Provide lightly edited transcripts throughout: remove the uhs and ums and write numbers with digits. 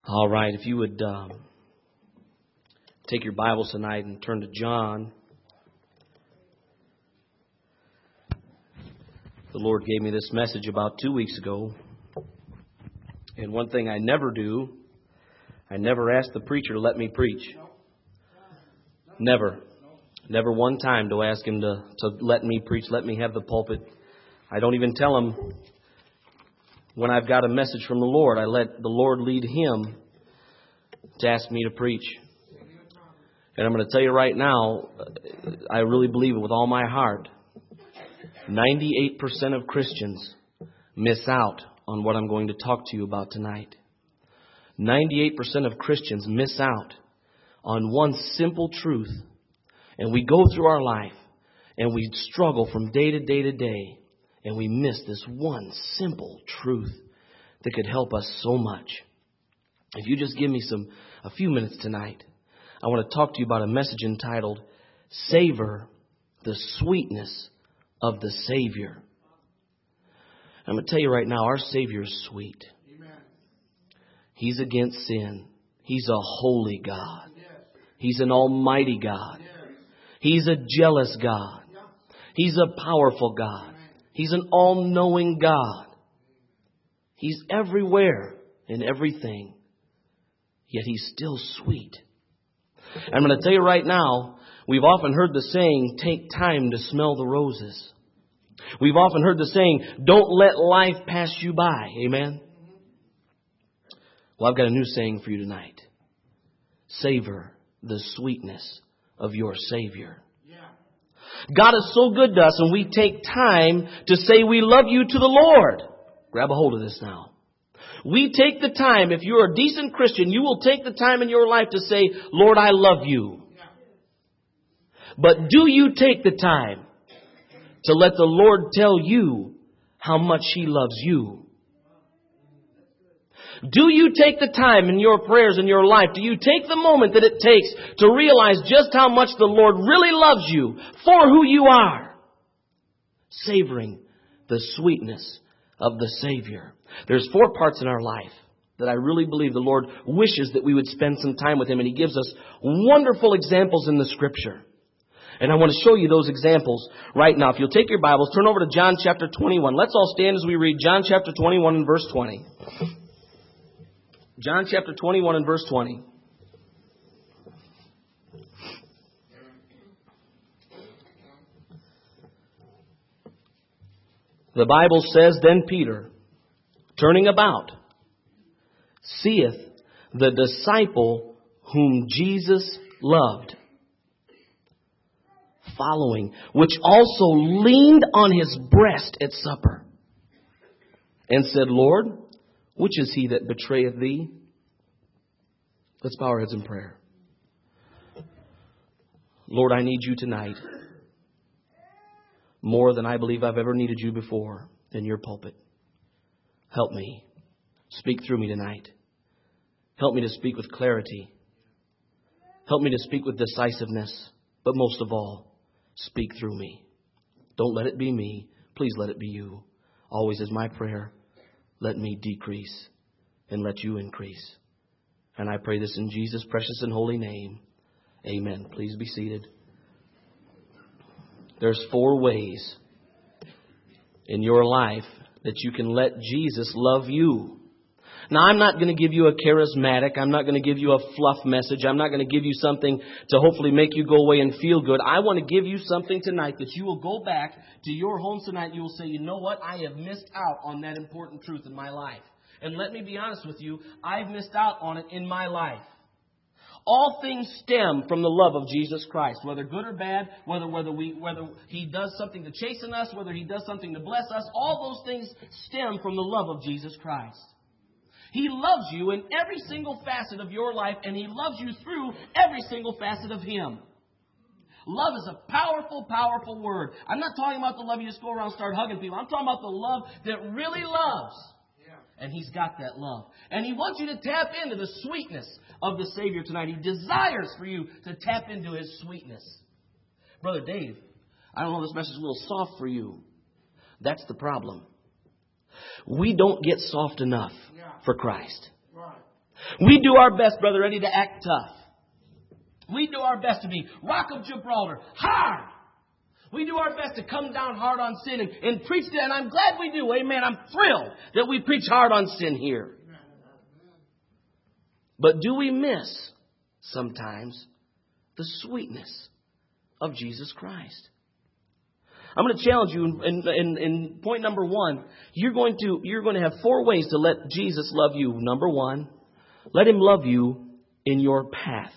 All right, if you would take your Bibles tonight and turn to John. The Lord gave me this message about 2 weeks ago. And one thing I never do, I never ask the preacher to let me preach. Never. Never one time do I ask him to let me preach, let me have the pulpit. I don't even tell him when I've got a message from the Lord. I let the Lord lead him to ask me to preach. And I'm going to tell you right now, I really believe it with all my heart. 98% of Christians miss out on what I'm going to talk to you about tonight. 98% of Christians miss out on one simple truth. And we go through our life and we struggle from day to day to day. And we miss this one simple truth that could help us so much. If you just give me a few minutes tonight, I want to talk to you about a message entitled, Savor the Sweetness of the Savior. I'm going to tell you right now, our Savior is sweet. Amen. He's against sin. He's a holy God. Yes. He's an almighty God. Yes. He's a jealous God. Yeah. He's a powerful God. Amen. He's an all-knowing God. He's everywhere in everything. Yet He's still sweet. I'm going to tell you right now, we've often heard the saying, take time to smell the roses. We've often heard the saying, don't let life pass you by. Amen? Well, I've got a new saying for you tonight. Savor the sweetness of your Savior. God is so good to us, and we take time to say we love you to the Lord. Grab a hold of this now. We take the time, if you're a decent Christian, you will take the time in your life to say, Lord, I love you. But do you take the time to let the Lord tell you how much He loves you? Do you take the time in your prayers in your life? Do you take the moment that it takes to realize just how much the Lord really loves you for who you are? Savoring the sweetness of the Savior. There's 4 parts in our life that I really believe the Lord wishes that we would spend some time with Him. And He gives us wonderful examples in the Scripture. And I want to show you those examples right now. If you'll take your Bibles, turn over to John chapter 21. Let's all stand as we read John chapter 21 and verse 20. John chapter 21 and verse 20. The Bible says, then Peter, turning about, seeth the disciple whom Jesus loved, following, which also leaned on his breast at supper, and said, Lord, which is he that betrayeth thee? Let's bow our heads in prayer. Lord, I need you tonight more than I believe I've ever needed you before in your pulpit. Help me. Speak through me tonight. Help me to speak with clarity. Help me to speak with decisiveness. But most of all, speak through me. Don't let it be me. Please let it be you. Always is my prayer. Let me decrease and let you increase. And I pray this in Jesus' precious and holy name. Amen. Please be seated. There's 4 ways in your life that you can let Jesus love you. Now, I'm not going to give you a charismatic. I'm not going to give you a fluff message. I'm not going to give you something to hopefully make you go away and feel good. I want to give you something tonight that you will go back to your homes tonight. You will say, you know what? I have missed out on that important truth in my life. And let me be honest with you. I've missed out on it in my life. All things stem from the love of Jesus Christ, whether good or bad, whether He does something to chasten us, whether He does something to bless us. All those things stem from the love of Jesus Christ. He loves you in every single facet of your life, and He loves you through every single facet of Him. Love is a powerful, powerful word. I'm not talking about the love you just go around and start hugging people. I'm talking about the love that really loves. And He's got that love. And He wants you to tap into the sweetness of the Savior tonight. He desires for you to tap into His sweetness. Brother Dave, I don't know if this message is a little soft for you. That's the problem. We don't get soft enough for Christ. We do our best, Brother Eddie, to act tough. We do our best to be Rock of Gibraltar, hard. We do our best to come down hard on sin and preach that. And I'm glad we do. Amen. I'm thrilled that we preach hard on sin here. But do we miss sometimes the sweetness of Jesus Christ? I'm going to challenge you in point number 1. You're going to have 4 ways to let Jesus love you. Number 1, let Him love you in your path.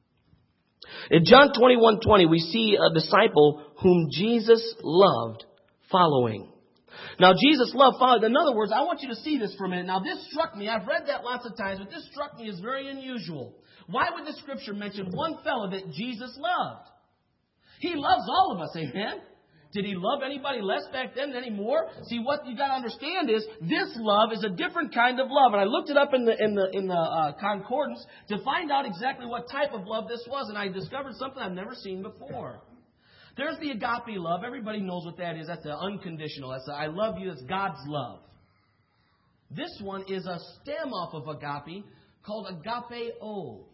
In John 21:20, we see a disciple whom Jesus loved following. Now, Jesus loved following. In other words, I want you to see this for a minute. Now, this struck me. I've read that lots of times, but this struck me as very unusual. Why would the Scripture mention one fellow that Jesus loved? He loves all of us, amen? Did He love anybody less back then than anymore? See, what you got to understand is this love is a different kind of love. And I looked it up in the concordance to find out exactly what type of love this was. And I discovered something I've never seen before. There's the agape love. Everybody knows what that is. That's the unconditional. That's the I love you. That's God's love. This one is a stem off of agape called agapeo.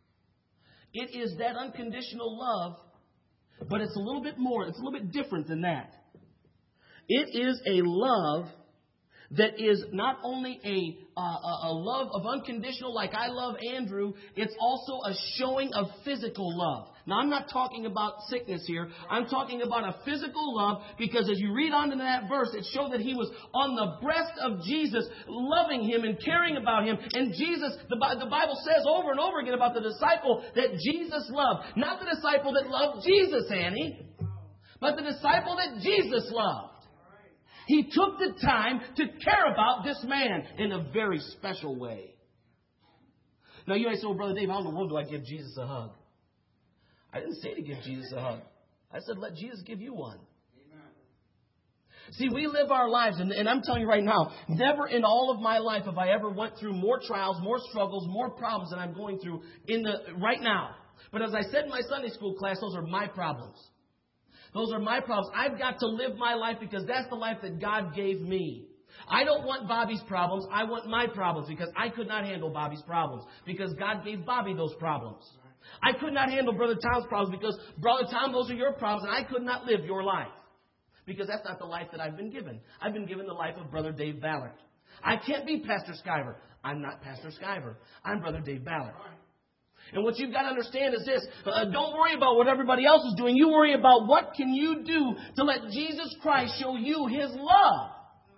It is that unconditional love, but it's a little bit more. It's a little bit different than that. It is a love that is not only a love of unconditional, like I love Andrew, it's also a showing of physical love. Now, I'm not talking about sickness here. I'm talking about a physical love, because as you read on in that verse, it showed that he was on the breast of Jesus, loving him and caring about him. And Jesus, the Bible says over and over again about the disciple that Jesus loved. Not the disciple that loved Jesus, Annie, but the disciple that Jesus loved. He took the time to care about this man in a very special way. Now, you may say, well, Brother Dave, how in the world do I give Jesus a hug? I didn't say to give Jesus a hug. I said, let Jesus give you one. Amen. See, we live our lives, and I'm telling you right now, never in all of my life have I ever went through more trials, more struggles, more problems than I'm going through right now. But as I said in my Sunday school class, those are my problems. Those are my problems. I've got to live my life because that's the life that God gave me. I don't want Bobby's problems. I want my problems, because I could not handle Bobby's problems because God gave Bobby those problems. I could not handle Brother Tom's problems because, Brother Tom, those are your problems, and I could not live your life because that's not the life that I've been given. I've been given the life of Brother Dave Ballard. I can't be Pastor Skyver. I'm not Pastor Skyver. I'm Brother Dave Ballard. And what you've got to understand is this. Don't worry about what everybody else is doing. You worry about what can you do to let Jesus Christ show you His love.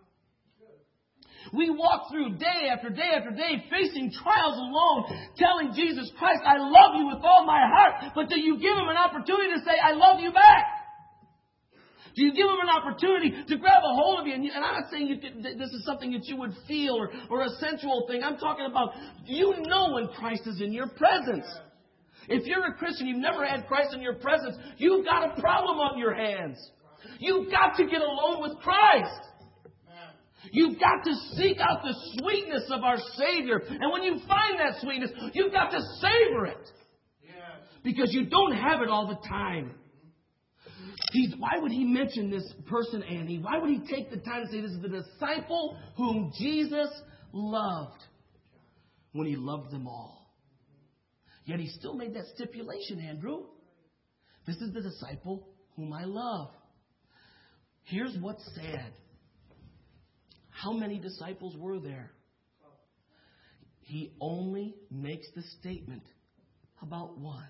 We walk through day after day after day facing trials alone, telling Jesus Christ, I love you with all my heart. But do you give Him an opportunity to say, I love you back? Do you give Him an opportunity to grab a hold of you? And I'm not saying this is something that you would feel or a sensual thing. I'm talking about, you know when Christ is in your presence. If you're a Christian, you've never had Christ in your presence, you've got a problem on your hands. You've got to get alone with Christ. You've got to seek out the sweetness of our Savior. And when you find that sweetness, you've got to savor it. Because you don't have it all the time. Why would He mention this person, Annie? Why would He take the time to say this is the disciple whom Jesus loved when He loved them all? Yet He still made that stipulation, Andrew. This is the disciple whom I love. Here's what's sad. How many disciples were there? He only makes the statement about one.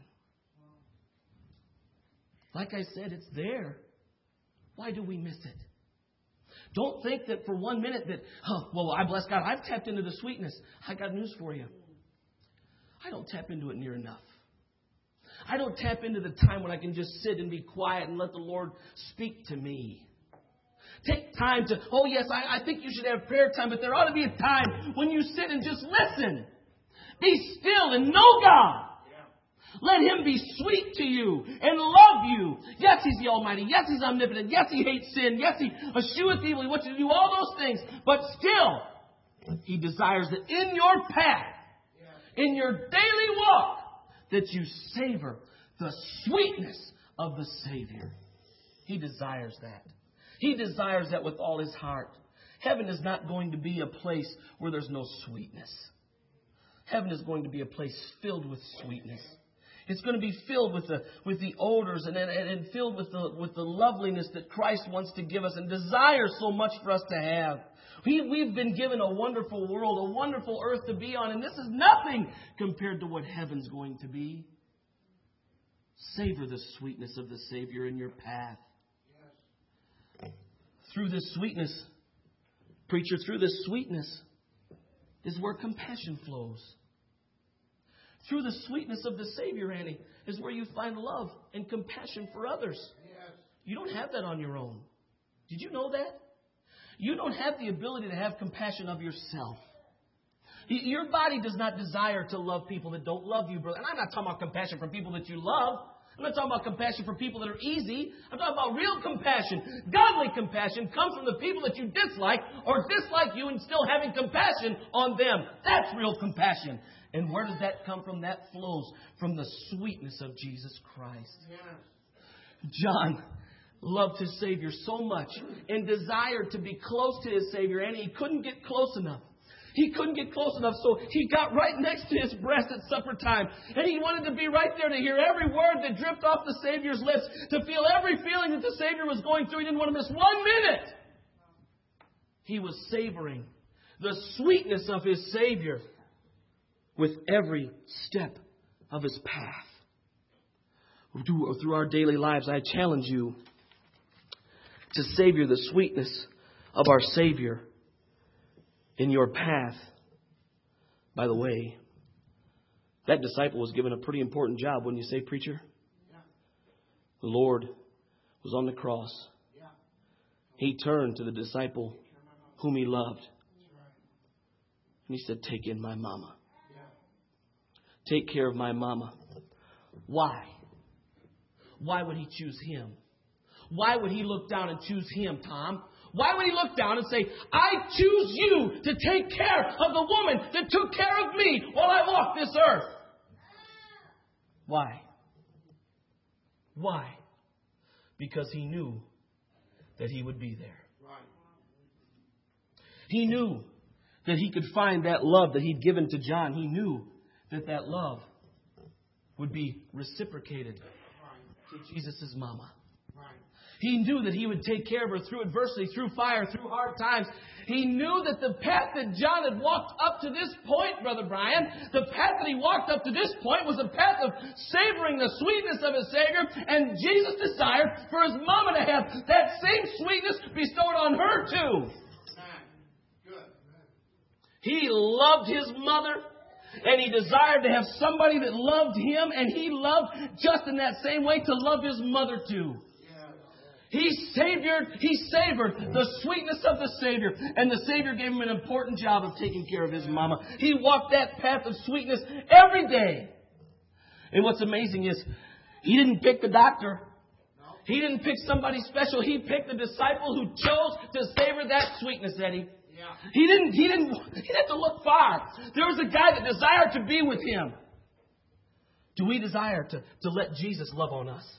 Like I said, it's there. Why do we miss it? Don't think that for 1 minute that, I bless God, I've tapped into the sweetness. I got news for you. I don't tap into it near enough. I don't tap into the time when I can just sit and be quiet and let the Lord speak to me. Take time to, I think you should have prayer time, but there ought to be a time when you sit and just listen. Be still and know God. Let Him be sweet to you and love you. Yes, He's the Almighty. Yes, He's omnipotent. Yes, He hates sin. Yes, He escheweth evil. He wants you to do all those things. But still, He desires that in your path, in your daily walk, that you savor the sweetness of the Savior. He desires that. He desires that with all His heart. Heaven is not going to be a place where there's no sweetness. Heaven is going to be a place filled with sweetness. It's going to be filled with the odors and filled with the loveliness that Christ wants to give us and desires so much for us to have. We've been given a wonderful world, a wonderful earth to be on, and this is nothing compared to what heaven's going to be. Savor the sweetness of the Savior in your path. Through this sweetness, preacher, through this sweetness is where compassion flows. Through the sweetness of the Savior, Annie, is where you find love and compassion for others. Yes. You don't have that on your own. Did you know that? You don't have the ability to have compassion of yourself. Your body does not desire to love people that don't love you, brother. And I'm not talking about compassion for people that you love. I'm not talking about compassion for people that are easy. I'm talking about real compassion. Godly compassion comes from the people that you dislike or dislike you and still having compassion on them. That's real compassion. And where does that come from? That flows from the sweetness of Jesus Christ. John loved his Savior so much and desired to be close to his Savior, and he couldn't get close enough. He couldn't get close enough, so he got right next to his breast at supper time. And he wanted to be right there to hear every word that dripped off the Savior's lips, to feel every feeling that the Savior was going through. He didn't want to miss 1 minute. He was savoring the sweetness of his Savior with every step of his path. Through our daily lives, I challenge you to savor the sweetness of our Savior in your path. By the way, that disciple was given a pretty important job, wouldn't you say, preacher? Yeah. The Lord was on the cross. Yeah. He turned to the disciple whom he loved. And he said, "Take in my mama. Take care of my mama." Why? Why would he choose him? Why would he look down and choose him, Tom? Why would he look down and say, "I choose you to take care of the woman that took care of me while I walked this earth"? Why? Why? Because he knew that he would be there. He knew that he could find that love that he'd given to John. He knew that love would be reciprocated to Jesus' mama. He knew that he would take care of her through adversity, through fire, through hard times. He knew that the path that John had walked up to this point, Brother Brian, the path that he walked up to this point was a path of savoring the sweetness of his Savior. And Jesus desired for his mama to have that same sweetness bestowed on her too. He loved his mother. And he desired to have somebody that loved him. And he loved just in that same way to love his mother too. He savored the sweetness of the Savior. And the Savior gave him an important job of taking care of his mama. He walked that path of sweetness every day. And what's amazing is he didn't pick the doctor. He didn't pick somebody special. He picked the disciple who chose to savor that sweetness, Eddie. He didn't have to look far. There was a guy that desired to be with him. Do we desire to let Jesus love on us?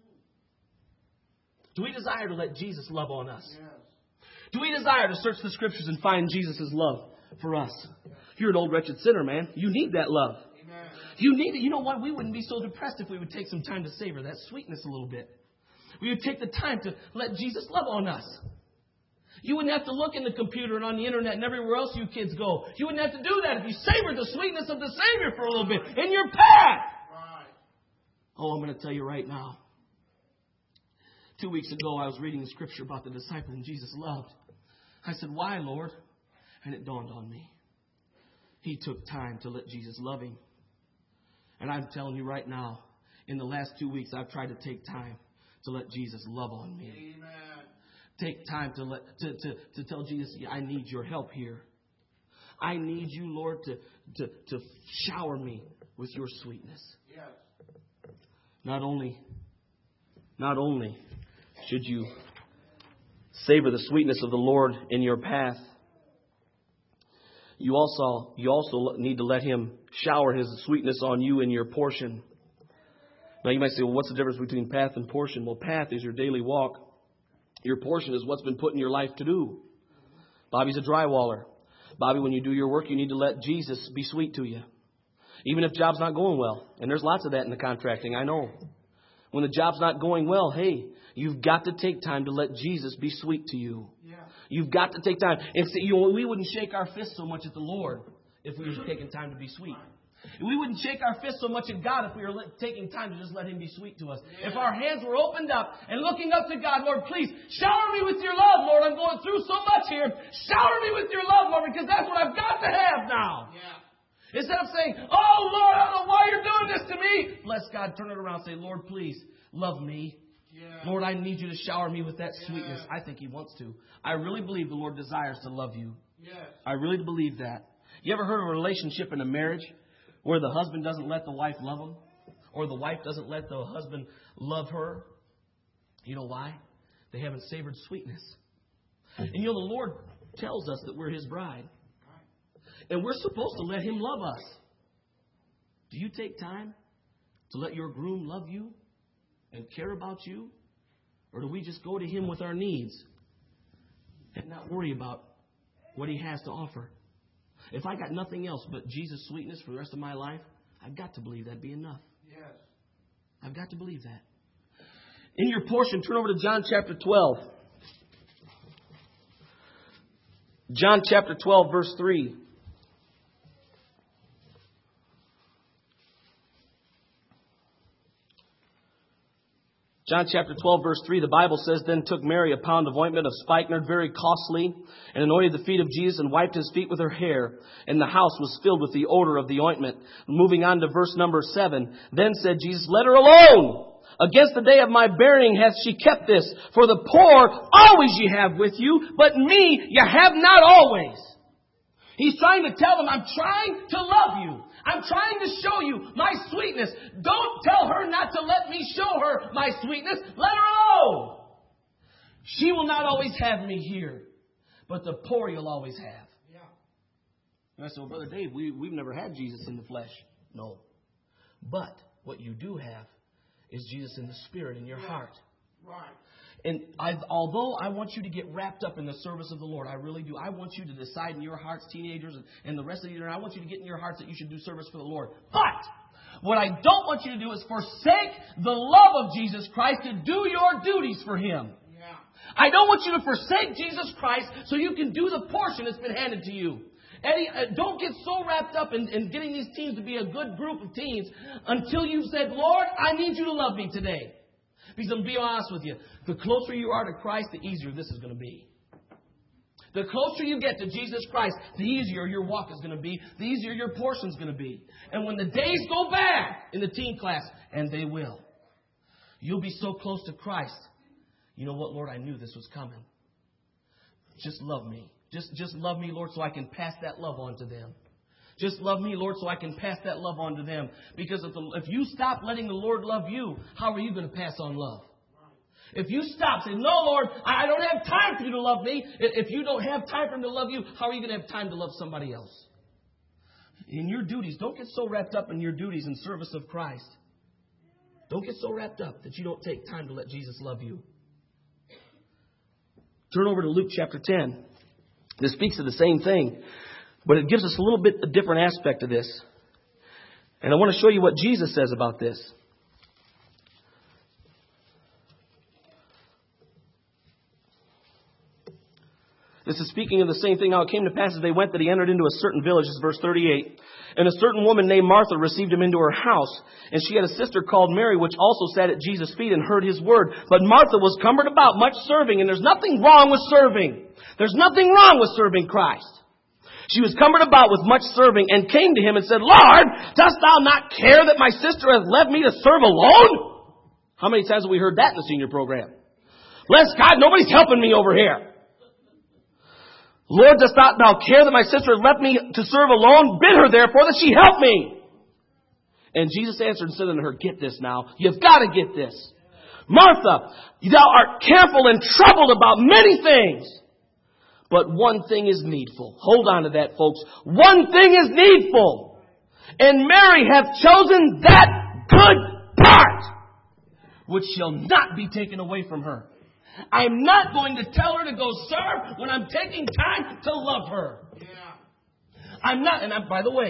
Do we desire to let Jesus love on us? Yes. Do we desire to search the Scriptures and find Jesus' love for us? You're an old wretched sinner, man. You need that love. Amen. You need it. You know what? We wouldn't be so depressed if we would take some time to savor that sweetness a little bit. We would take the time to let Jesus love on us. You wouldn't have to look in the computer and on the internet and everywhere else you kids go. You wouldn't have to do that if you savored the sweetness of the Savior for a little bit in your path. Right. Oh, I'm going to tell you right now. 2 weeks ago, I was reading the scripture about the disciple whom Jesus loved. I said, "Why, Lord?" And it dawned on me. He took time to let Jesus love him. And I'm telling you right now, in the last 2 weeks, I've tried to take time to let Jesus love on me. Amen. Take time to tell Jesus, "I need your help here. I need you, Lord, to shower me with your sweetness." Yes. Not only should you savor the sweetness of the Lord in your path, you also need to let Him shower His sweetness on you in your portion. Now you might say, "Well, what's the difference between path and portion?" Well, path is your daily walk. Your portion is what's been put in your life to do. Bobby's a drywaller. Bobby, when you do your work, you need to let Jesus be sweet to you. Even if job's not going well. And there's lots of that in the contracting, I know. When the job's not going well, hey, you've got to take time to let Jesus be sweet to you. Yeah. You've got to take time. And we wouldn't shake our fists so much at the Lord if we were taking time to be sweet. We wouldn't shake our fists so much at God if we were taking time to just let Him be sweet to us. Yeah. If our hands were opened up and looking up to God, Lord, please shower me with your love, Lord. I'm going through so much here. Shower me with your love, Lord, because that's what I've got to have now. Yeah. Instead of saying, oh, Lord, I don't know why you're doing this to me. Bless God, turn it around and say, Lord, please love me. Yeah. Lord, I need you to shower me with that sweetness. I think He wants to. I really believe the Lord desires to love you. Yes. I really believe that. You ever heard of a relationship in a marriage where the husband doesn't let the wife love him? Or the wife doesn't let the husband love her? You know why? They haven't savored sweetness. And you know, the Lord tells us that we're His bride. And we're supposed to let Him love us. Do you take time to let your groom love you and care about you? Or do we just go to Him with our needs and not worry about what He has to offer? If I got nothing else but Jesus' sweetness for the rest of my life, I've got to believe that'd be enough. Yes. I've got to believe that. In your portion, turn over to John chapter 12. John chapter 12, verse 3. John chapter 12, verse 3, the Bible says, Then took Mary a pound of ointment of spikenard, very costly, and anointed the feet of Jesus and wiped His feet with her hair. And the house was filled with the odor of the ointment. Moving on to verse number 7. Then said Jesus, Let her alone. Against the day of my burying hath she kept this. For the poor always ye have with you, but me ye have not always. He's trying to tell them, I'm trying to love you. I'm trying to show you my sweetness. Don't tell her not to let me show her my sweetness. Let her alone. She will not always have me here, but the poor you'll always have. Yeah. And I said, well, Brother Dave, we've never had Jesus in the flesh. No. But what you do have is Jesus in the Spirit in your heart. Right. And although I want you to get wrapped up in the service of the Lord, I really do. I want you to decide in your hearts, teenagers and the rest of you, I want you to get in your hearts that you should do service for the Lord. But what I don't want you to do is forsake the love of Jesus Christ to do your duties for Him. Yeah. I don't want you to forsake Jesus Christ so you can do the portion that's been handed to you. Eddie, don't get so wrapped up in getting these teens to be a good group of teens until you've said, Lord, I need you to love me today. Because I'm be honest with you, the closer you are to Christ, the easier this is going to be. The closer you get to Jesus Christ, the easier your walk is going to be, the easier your portion is going to be. And when the days go bad in the teen class, and they will, you'll be so close to Christ. You know what, Lord, I knew this was coming. Just love me. Just love me, Lord, so I can pass that love on to them. Just love me, Lord, so I can pass that love on to them. Because if you stop letting the Lord love you, how are you going to pass on love? If you stop saying, no, Lord, I don't have time for you to love me. If you don't have time for Him to love you, how are you going to have time to love somebody else? In your duties, don't get so wrapped up in your duties in service of Christ. Don't get so wrapped up that you don't take time to let Jesus love you. Turn over to Luke chapter 10. This speaks of the same thing, but it gives us a little bit a different aspect of this. And I want to show you what Jesus says about this. This is speaking of the same thing. Now it came to pass as they went that He entered into a certain village. This is verse 38. And a certain woman named Martha received Him into her house. And she had a sister called Mary, which also sat at Jesus' feet and heard His word. But Martha was cumbered about much serving. And there's nothing wrong with serving. There's nothing wrong with serving Christ. She was cumbered about with much serving and came to Him and said, Lord, dost Thou not care that my sister hath left me to serve alone? How many times have we heard that in the senior program? Bless God, nobody's helping me over here. Lord, dost Thou care that my sister hath left me to serve alone? Bid her therefore that she help me. And Jesus answered and said unto her, Get this now. You've got to get this. Martha, thou art careful and troubled about many things. But one thing is needful. Hold on to that, folks. One thing is needful. And Mary hath chosen that good part, which shall not be taken away from her. I'm not going to tell her to go serve when I'm taking time to love her. Yeah. I'm not, and by the way,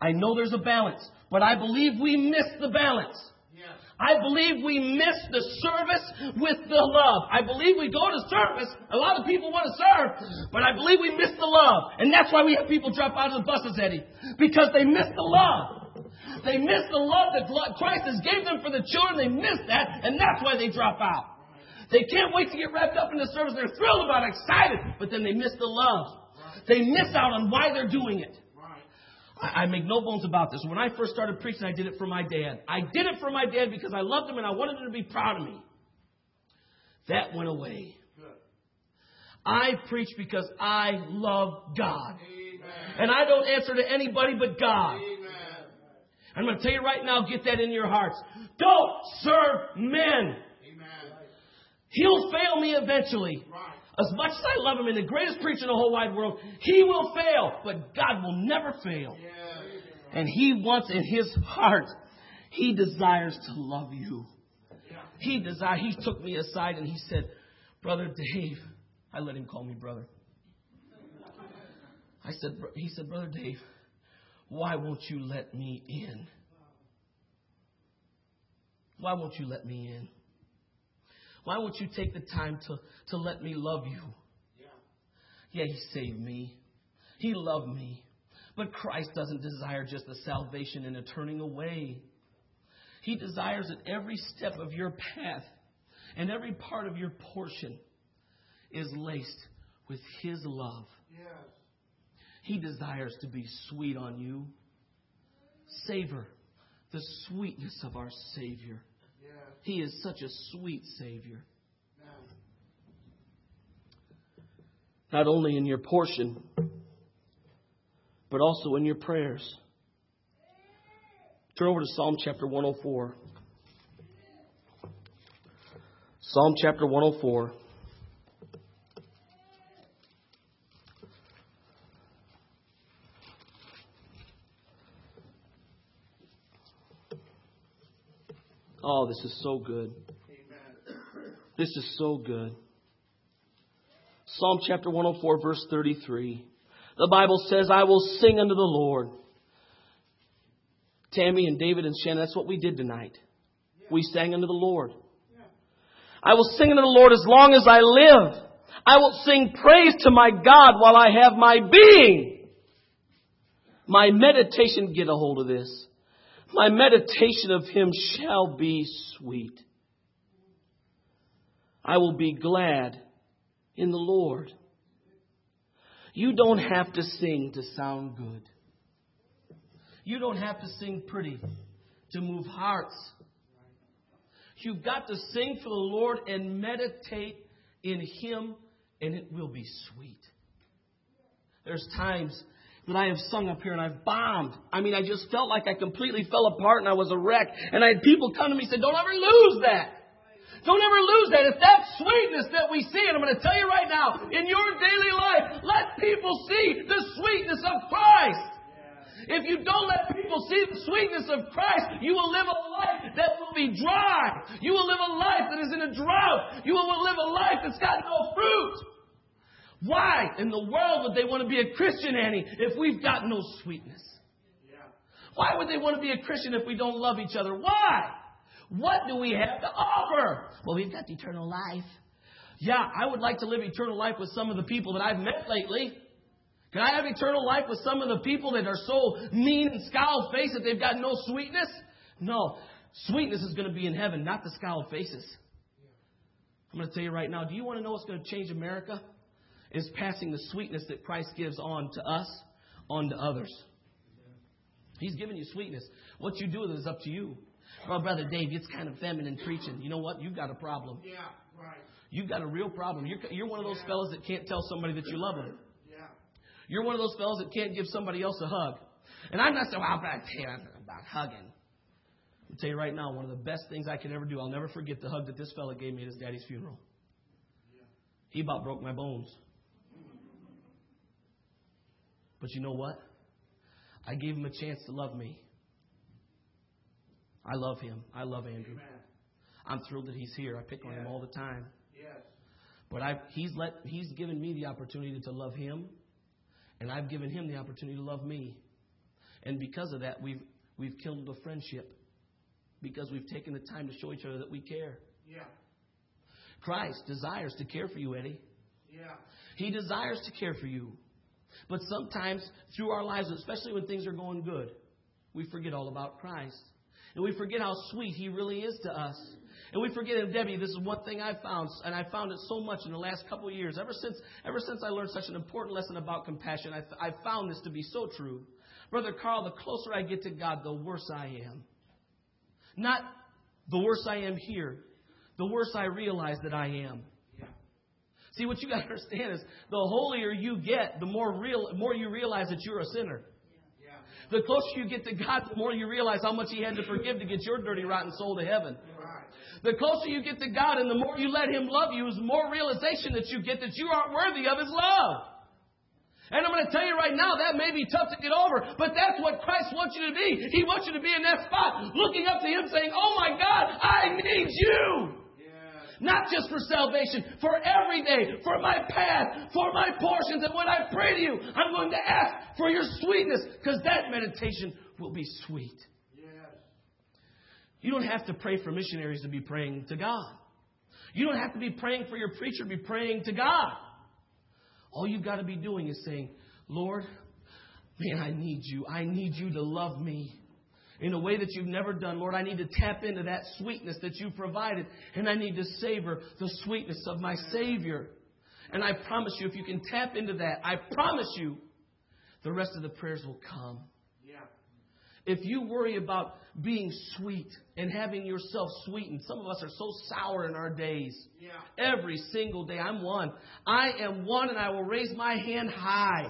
I know there's a balance, but I believe we miss the balance. I believe we miss the service with the love. I believe we go to service. A lot of people want to serve, but I believe we miss the love. And that's why we have people drop out of the buses, Eddie. Because they miss the love. They miss the love that Christ has gave them for the children. They miss that, and that's why they drop out. They can't wait to get wrapped up in the service. They're thrilled about it, excited, but then they miss the love. They miss out on why they're doing it. I make no bones about this. When I first started preaching, I did it for my dad. I did it for my dad because I loved him and I wanted him to be proud of me. That went away. I preach because I love God. And I don't answer to anybody but God. I'm going to tell you right now, get that in your hearts. Don't serve men. He'll fail me eventually. As much as I love him and the greatest preacher in the whole wide world, he will fail, but God will never fail. And he wants in his heart, he desires to love you. He took me aside and he said, Brother Dave, I let him call me brother. He said, Brother Dave, why won't you let me in? Why won't you let me in? Why won't you take the time to let me love you? Yeah, he saved me. He loved me. But Christ doesn't desire just the salvation and a turning away. He desires that every step of your path and every part of your portion is laced with his love. He desires to be sweet on you. Savor the sweetness of our Savior. He is such a sweet Savior. Not only in your portion, but also in your prayers. Turn over to Psalm chapter 104. Psalm chapter 104. Oh, this is so good. This is so good. Psalm chapter 104, verse 33. The Bible says, I will sing unto the Lord. Tammy and David and Shannon, that's what we did tonight. We sang unto the Lord. I will sing unto the Lord as long as I live. I will sing praise to my God while I have my being. My meditation, get a hold of this. My meditation of him shall be sweet. I will be glad in the Lord. You don't have to sing to sound good. You don't have to sing pretty to move hearts. You've got to sing for the Lord and meditate in him, and it will be sweet. There's times that I have sung up here and I've bombed. I mean, I just felt like I completely fell apart and I was a wreck. And I had people come to me and say, don't ever lose that. Don't ever lose that. It's that sweetness that we see. And I'm going to tell you right now, in your daily life, let people see the sweetness of Christ. If you don't let people see the sweetness of Christ, you will live a life that will be dry. You will live a life that is in a drought. You will live a life that's got no fruit. Why in the world would they want to be a Christian, Annie, if we've got no sweetness? Why would they want to be a Christian if we don't love each other? Why? What do we have to offer? Well, we've got eternal life. Yeah, I would like to live eternal life with some of the people that I've met lately. Can I have eternal life with some of the people that are so mean and scowl-faced that they've got no sweetness? No. Sweetness is going to be in heaven, not the scowl faces. I'm going to tell you right now, do you want to know what's going to change America? Is passing the sweetness that Christ gives on to us, on to others. He's giving you sweetness. What you do with it is up to you. Well, Brother Dave, it's kind of feminine preaching. You know what? You've got a problem. Yeah, right. You've got a real problem. You're one of those fellas that can't tell somebody that you love them. Yeah. You're one of those fellas that can't give somebody else a hug. And I'm not saying, well, about hugging. I'll tell you right now, one of the best things I could ever do, I'll never forget the hug that this fella gave me at his daddy's funeral. Yeah. He about broke my bones. But you know what? I gave him a chance to love me. I love him. I love Andrew. Amen. I'm thrilled that he's here. I pick on him all the time. Yes. But he's given me the opportunity to love him, and I've given him the opportunity to love me. And because of that, we've killed a friendship. Because we've taken the time to show each other that we care. Yeah. Christ desires to care for you, Eddie. Yeah. He desires to care for you. But sometimes through our lives, especially when things are going good, we forget all about Christ. And we forget how sweet He really is to us. And we forget, and Debbie, this is one thing I found, and I found it so much in the last couple of years. Ever since I learned such an important lesson about compassion, I found this to be so true. Brother Carl, the closer I get to God, the worse I am. Not the worse I am here, the worse I realize that I am. Yeah. See, what you got to understand is the holier you get, the more you realize that you're a sinner. Yeah. The closer you get to God, the more you realize how much He had to forgive to get your dirty, rotten soul to heaven. Right. The closer you get to God and the more you let Him love you, is the more realization that you get that you aren't worthy of His love. And I'm going to tell you right now, that may be tough to get over, but that's what Christ wants you to be. He wants you to be in that spot, looking up to Him saying, oh my God, I need you. Yes. Not just for salvation, for every day, for my path, for my portions. And when I pray to you, I'm going to ask for your sweetness, because that meditation will be sweet. Yes. You don't have to pray for missionaries to be praying to God. You don't have to be praying for your preacher to be praying to God. All you've got to be doing is saying, Lord, man, I need you. I need you to love me in a way that you've never done. Lord, I need to tap into that sweetness that you provided. And I need to savor the sweetness of my Savior. And I promise you, if you can tap into that, I promise you, the rest of the prayers will come. Yeah. If you worry about being sweet and having yourself sweetened, some of us are so sour in our days. Yeah. Every single day. I'm one. I am one, and I will raise my hand high.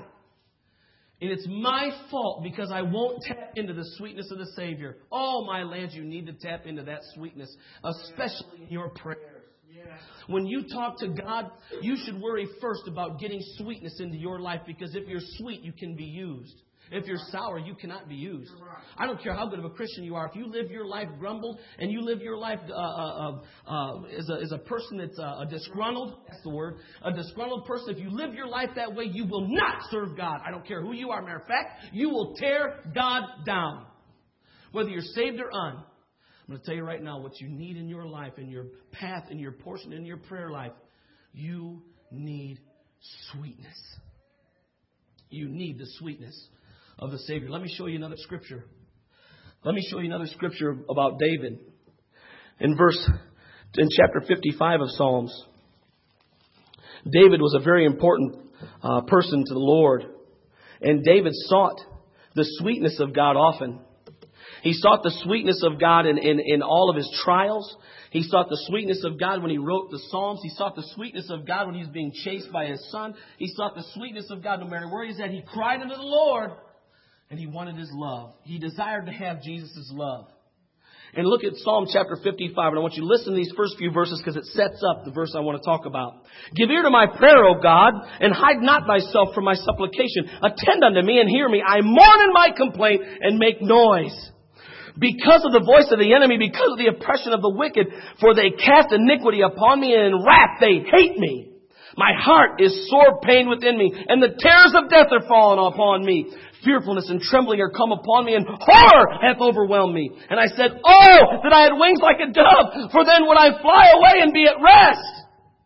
And it's my fault because I won't tap into the sweetness of the Savior. Oh, my lands, you need to tap into that sweetness, especially in your prayers. Yeah. When you talk to God, you should worry first about getting sweetness into your life, because if you're sweet, you can be used. If you're sour, you cannot be used. I don't care how good of a Christian you are. If you live your life grumbled and you live your life as a person that's a disgruntled, that's the word, a disgruntled person, if you live your life that way, you will not serve God. I don't care who you are. Matter of fact, you will tear God down. Whether you're saved or un. I'm going to tell you right now what you need in your life, in your path, in your portion, in your prayer life. You need sweetness. You need the sweetness of the Savior. Let me show you another scripture. Let me show you another scripture about David. In chapter 55 of Psalms, David was a very important person to the Lord. And David sought the sweetness of God often. He sought the sweetness of God in all of his trials. He sought the sweetness of God when he wrote the Psalms. He sought the sweetness of God when he was being chased by his son. He sought the sweetness of God no matter where he's at. He cried unto the Lord, and he wanted His love. He desired to have Jesus' love. And look at Psalm chapter 55, and I want you to listen to these first few verses because it sets up the verse I want to talk about. Give ear to my prayer, O God, and hide not thyself from my supplication. Attend unto me and hear me. I mourn in my complaint and make noise. Because of the voice of the enemy, because of the oppression of the wicked, for they cast iniquity upon me, and in wrath they hate me. My heart is sore pained within me, and the terrors of death are fallen upon me. Fearfulness and trembling are come upon me, and horror hath overwhelmed me. And I said, oh, that I had wings like a dove, for then would I fly away and be at rest.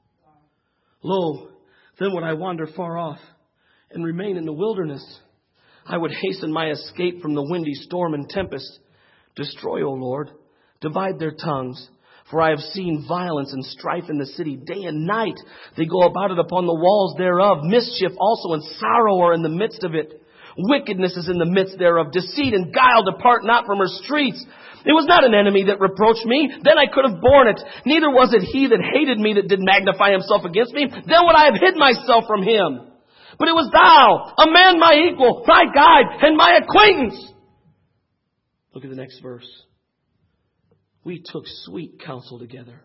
Lo, then would I wander far off and remain in the wilderness. I would hasten my escape from the windy storm and tempest. Destroy, O Lord, divide their tongues. For I have seen violence and strife in the city day and night. They go about it upon the walls thereof. Mischief also and sorrow are in the midst of it. Wickedness is in the midst thereof. Deceit and guile depart not from her streets. It was not an enemy that reproached me. Then I could have borne it. Neither was it he that hated me that did magnify himself against me. Then would I have hid myself from him. But it was thou, a man my equal, my guide, and my acquaintance. Look at the next verse. We took sweet counsel together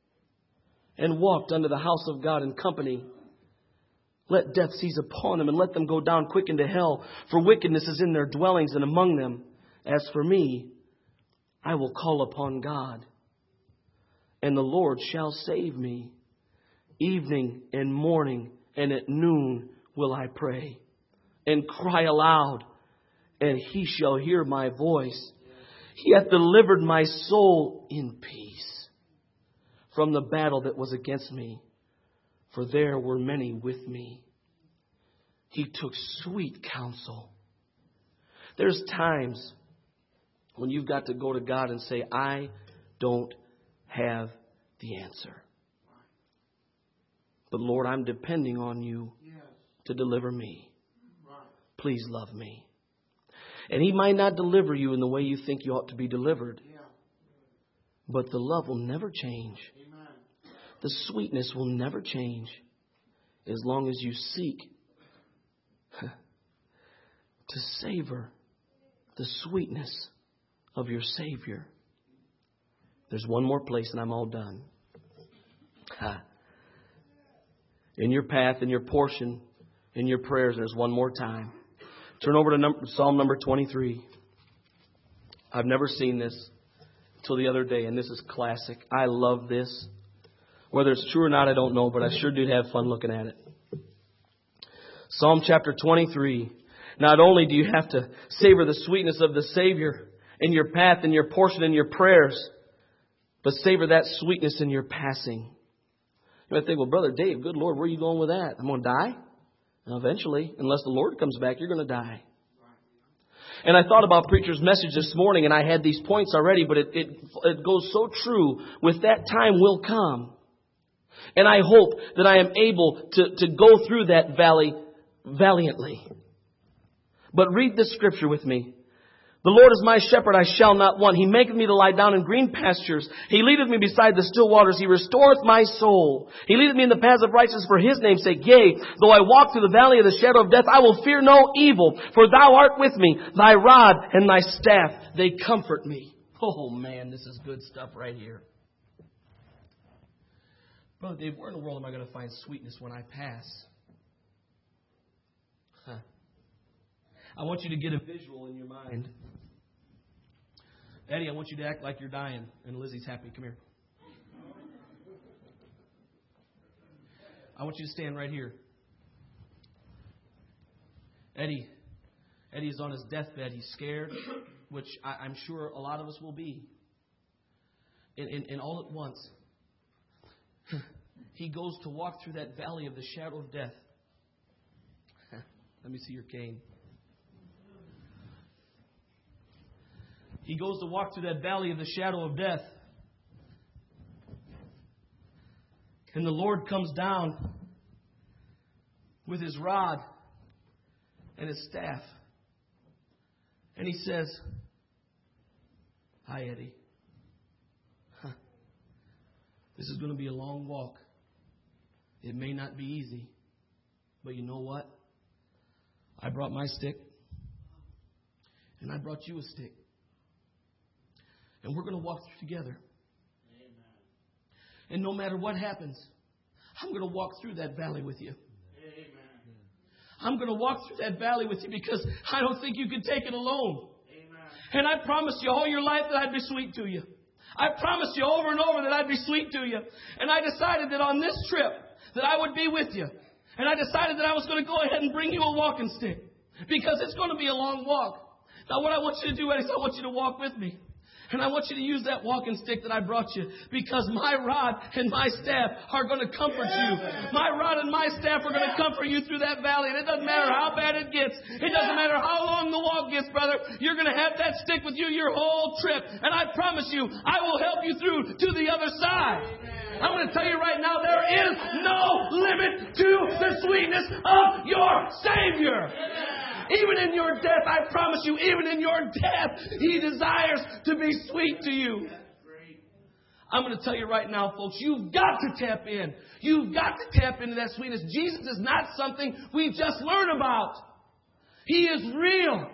and walked unto the house of God in company. Let death seize upon them, and let them go down quick into hell. For wickedness is in their dwellings and among them. As for me, I will call upon God, and the Lord shall save me. Evening and morning and at noon will I pray, and cry aloud, and He shall hear my voice. He hath delivered my soul in peace from the battle that was against me, for there were many with me. He took sweet counsel. There's times when you've got to go to God and say, I don't have the answer. But Lord, I'm depending on you to deliver me. Please love me. And He might not deliver you in the way you think you ought to be delivered. But the love will never change. The sweetness will never change as long as you seek to savor the sweetness of your Savior. There's one more place and I'm all done. In your path, in your portion, in your prayers, there's one more time. Turn over to Psalm number 23. I've never seen this until the other day, and this is classic. I love this. Whether it's true or not, I don't know, but I sure did have fun looking at it. Psalm chapter 23. Not only do you have to savor the sweetness of the Savior in your path, in your portion, in your prayers, but savor that sweetness in your passing. You might think, well, Brother Dave, good Lord, where are you going with that? I'm going to die? And eventually, unless the Lord comes back, you're going to die. And I thought about preacher's message this morning, and I had these points already, but it goes so true. With that time will come. And I hope that I am able to go through that valley valiantly. But read this scripture with me. The Lord is my shepherd, I shall not want. He maketh me to lie down in green pastures. He leadeth me beside the still waters. He restoreth my soul. He leadeth me in the paths of righteousness for His name's sake. Yea, though I walk through the valley of the shadow of death, I will fear no evil. For Thou art with me. Thy rod and Thy staff, they comfort me. Oh man, this is good stuff right here. Brother Dave, where in the world am I going to find sweetness when I pass? I want you to get a visual in your mind. Eddie, I want you to act like you're dying. And Lizzie's happy. Come here. I want you to stand right here. Eddie is on his deathbed. He's scared, which I'm sure a lot of us will be. And all at once, he goes to walk through that valley of the shadow of death. Let me see your cane. He goes to walk through that valley of the shadow of death. And the Lord comes down with His rod and His staff. And He says, hi, Eddie. This is going to be a long walk. It may not be easy. But you know what? I brought my stick. And I brought you a stick. And we're going to walk through together. Amen. And no matter what happens, I'm going to walk through that valley with you. Amen. I'm going to walk through that valley with you because I don't think you can take it alone. Amen. And I promised you all your life that I'd be sweet to you. I promised you over and over that I'd be sweet to you. And I decided that on this trip that I would be with you. And I decided that I was going to go ahead and bring you a walking stick because it's going to be a long walk. Now what I want you to do, Eddie, is I want you to walk with me. And I want you to use that walking stick that I brought you because my rod and my staff are going to comfort you. My rod and my staff are going to comfort you through that valley. And it doesn't matter how bad it gets. It doesn't matter how long the walk gets, brother. You're going to have that stick with you your whole trip. And I promise you, I will help you through to the other side. I'm going to tell you right now, there is no limit to the sweetness of your Savior. Even in your death, I promise you, even in your death, He desires to be sweet to you. I'm going to tell you right now, folks, you've got to tap in. You've got to tap into that sweetness. Jesus is not something we just learn about. He is real.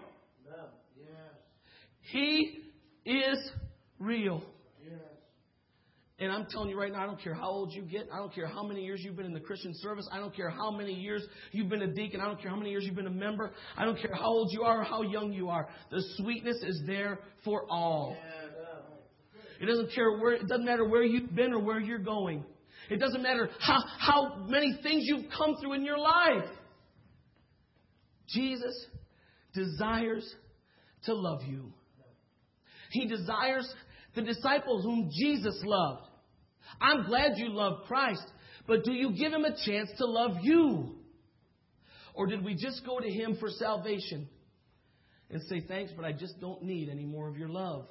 He is real. And I'm telling you right now, I don't care how old you get. I don't care how many years you've been in the Christian service. I don't care how many years you've been a deacon. I don't care how many years you've been a member. I don't care how old you are or how young you are. The sweetness is there for all. It doesn't matter where you've been or where you're going. It doesn't matter how many things you've come through in your life. Jesus desires to love you. He desires the disciples whom Jesus loved. I'm glad you love Christ, but do you give Him a chance to love you? Or did we just go to Him for salvation and say, thanks, but I just don't need any more of your love?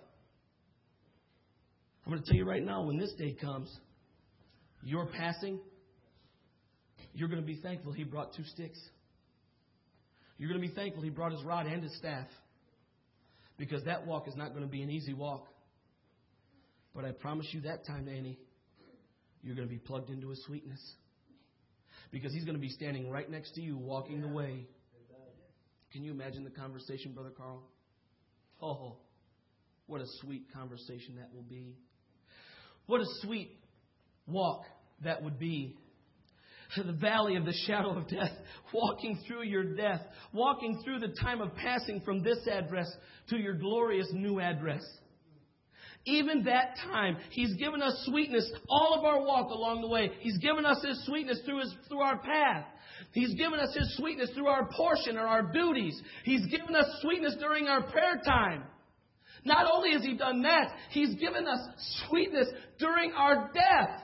I'm going to tell you right now, when this day comes, your passing, you're going to be thankful He brought 2 sticks. You're going to be thankful He brought His rod and His staff. Because that walk is not going to be an easy walk. But I promise you that time, Annie, you're going to be plugged into His sweetness. Because He's going to be standing right next to you, walking the way. Can you imagine the conversation, Brother Carl? Oh, what a sweet conversation that will be. What a sweet walk that would be. The valley of the shadow of death, walking through your death, walking through the time of passing from this address to your glorious new address. Even that time, He's given us sweetness all of our walk along the way. He's given us His sweetness through our path. He's given us His sweetness through our portion or our duties. He's given us sweetness during our prayer time. Not only has He done that, He's given us sweetness during our death.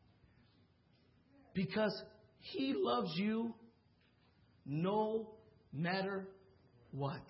Because He loves you no matter what.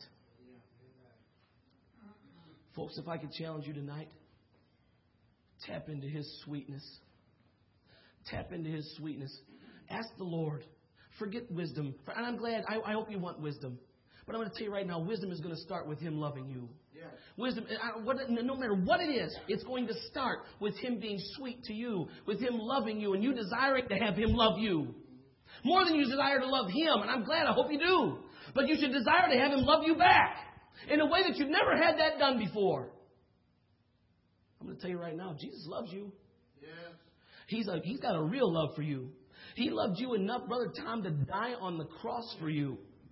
Folks, if I could challenge you tonight, tap into His sweetness. Tap into His sweetness. Ask the Lord. Forget wisdom. And I'm glad. I hope you want wisdom. But I'm going to tell you right now, wisdom is going to start with Him loving you. Yes. Wisdom, no matter what it is, it's going to start with Him being sweet to you, with Him loving you, and you desiring to have Him love you. More than you desire to love Him, and I'm glad, I hope you do. But you should desire to have Him love you back in a way that you've never had that done before. I'm going to tell you right now, Jesus loves you. Yes. He's got a real love for you. He loved you enough, Brother Tom, to die on the cross for you.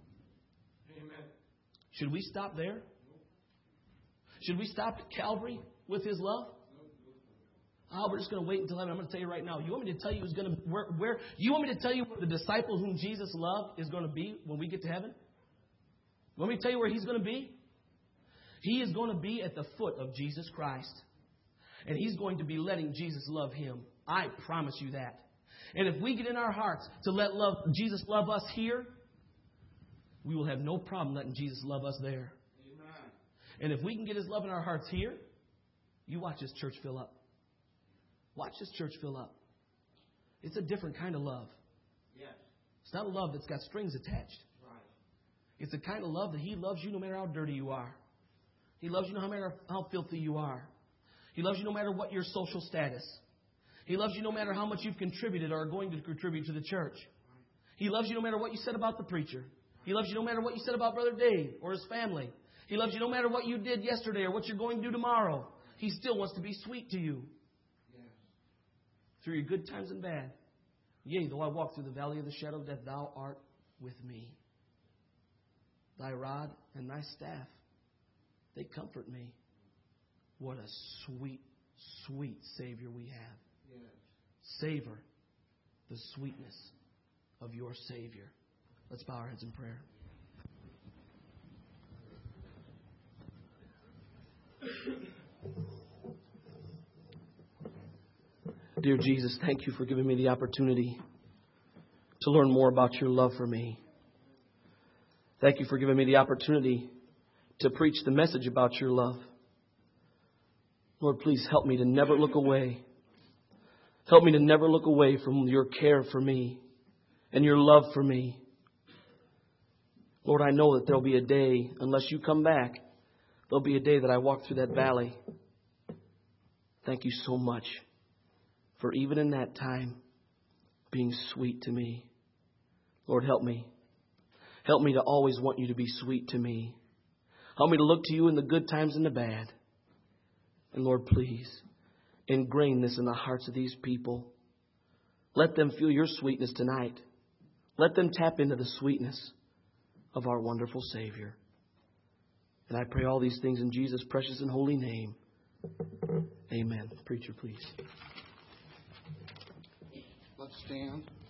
Should we stop there? Should we stop at Calvary with His love? Oh, we're just going to wait until heaven. I'm going to tell you right now. You want me to tell you where you want me to tell you where the disciple whom Jesus loved is going to be when we get to heaven? You want me to tell you where He's going to be? He is going to be at the foot of Jesus Christ. And He's going to be letting Jesus love Him. I promise you that. And if we get in our hearts to let Jesus love us here, we will have no problem letting Jesus love us there. Amen. And if we can get His love in our hearts here, you watch this church fill up. Watch this church fill up. It's a different kind of love. Yes. It's not a love that's got strings attached. Right. It's the kind of love that He loves you no matter how dirty you are. He loves you no matter how filthy you are. He loves you no matter what your social status. He loves you no matter how much you've contributed or are going to contribute to the church. He loves you no matter what you said about the preacher. He loves you no matter what you said about Brother Dave or his family. He loves you no matter what you did yesterday or what you're going to do tomorrow. He still wants to be sweet to you. Yes. Through your good times and bad. Yea, though I walk through the valley of the shadow of death, Thou art with me. Thy rod and Thy staff, they comfort me. What a sweet, sweet Savior we have. Yes. Savor the sweetness of your Savior. Let's bow our heads in prayer. Dear Jesus, thank You for giving me the opportunity to learn more about Your love for me. Thank You for giving me the opportunity to preach the message about Your love. Lord, please help me to never look away. Help me to never look away from Your care for me and Your love for me. Lord, I know that there'll be a day, unless You come back, there'll be a day that I walk through that valley. Thank You so much for even in that time being sweet to me. Lord, help me. Help me to always want You to be sweet to me. Help me to look to You in the good times and the bad. And Lord, please ingrain this in the hearts of these people. Let them feel Your sweetness tonight. Let them tap into the sweetness of our wonderful Savior. And I pray all these things in Jesus' precious and holy name. Amen. Preacher, please. Let's stand.